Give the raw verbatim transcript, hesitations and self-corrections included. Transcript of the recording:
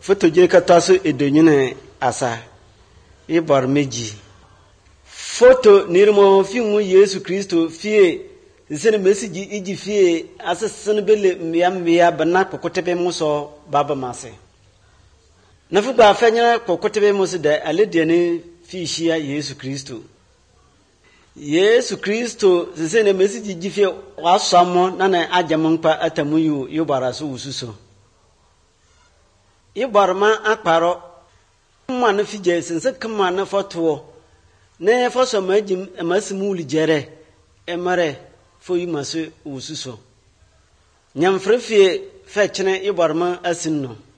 foto je ka taso edonyine asa ibar meji foto nirmo fimu Yesu Kristo fie sene mesiji iji fie asa sene bele miya miya bana kokotebe muso baba mase nafu ba fanya kokotebe muso da aledene fi shia Yesu Kristo Yesu Kristo sene mesiji iji fie wasamo nana ajamunpa atamuyu yobaraso ususo ibarma akparo ma na fije sense kama na foto ne foso majim masimuli jere emare foyi masu ususo nyamfrefie fechene ibarma asinno